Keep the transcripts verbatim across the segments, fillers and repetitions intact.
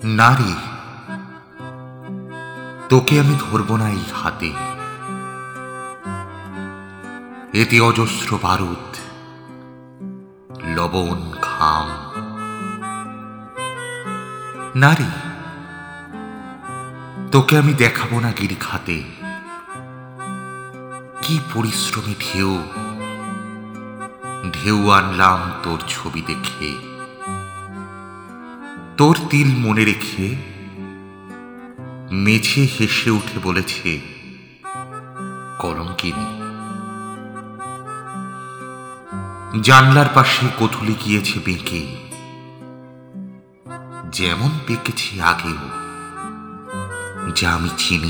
নারী, তোকে আমি ধরব না এই হাতে, এতে অজস্র বারুদ, লবণ, ঘাম। নারী, তোকে আমি দেখাবো না গিরিখাতে, কি পরিশ্রমে ঢেউ ঢেউ আনলাম তোর ছবি দেখে। তোর তিল মনে রেখে মেঝে হেসে উঠে বলেছে কলঙ্কিনী। জানলার পাশে গোধূলি গিয়েছে বেঁকে, যেমন বেঁকেছি আগেও, যা আমি চিনি।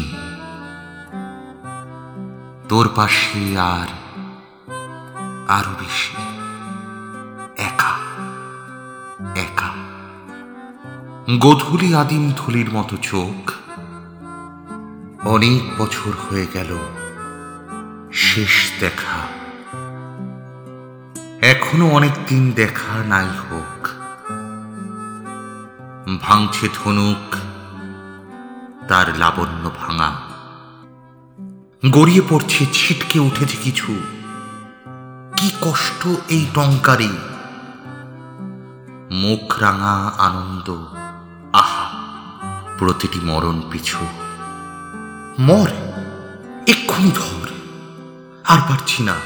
তোর পাশে আর আরো বেশি একা একা। গোধূলি আদিম ধুলির মতো চোখ, অনেক বছর হয়ে গেল শেষ দেখা, এখনো অনেক দিন দেখা নাই হোক। ভাঙছে ধনুক তার লাবণ্য ভাঙা, গড়িয়ে পড়ছে, ছিটকে উঠেছে কিছু। কি কষ্ট এই টঙ্কারে, মুখ রাঙা আনন্দ, আহা প্রতিটি মরণ পিছু। মর, এক্ষুনি ধর, আর পারছি না।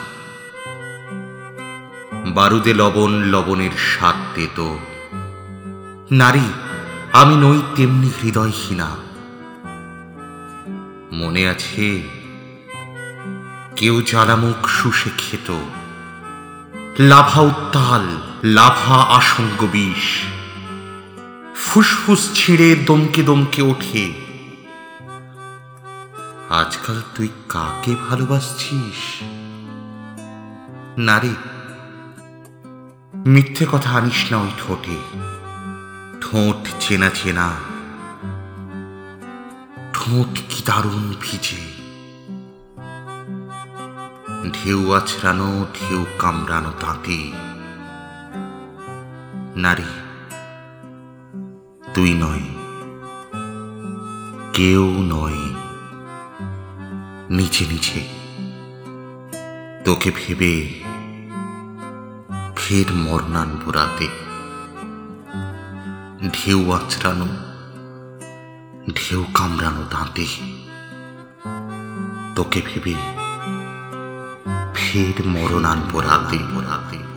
বারুদে লবণ, লবণের স্বাদ তেতো। নারী, আমি নই তেমনি হৃদয়হীনা। মনে আছে কেউ জ্বালামুখ শুষে খেত, লাভা উত্তাল, লাভা আসঙ্গ বিষ, ফুসফুস ছিঁড়ে দমকে দমকে ওঠে। আজকাল তুই কাকে ভালোবাসছিস? নারী, মিথ্যে কথা আনিস না ওই ঠোঁটে। ঠোঁট চেনা চেনা, ঠোঁট কি দারুণ ভিজে। ঢেউ আছড়ানো, ঢেউ কামড়ানো দাঁতে। নারী, তুই নয়, কেউ নয়, নিচে নিচে তোকে ভেবে ফের মরণানব রাতে। ঢেউ আছড়ানো, ঢেউ কামড়ানো দাঁতে। তোকে ভেবে ফের মরণ আনব রাতে রাতে।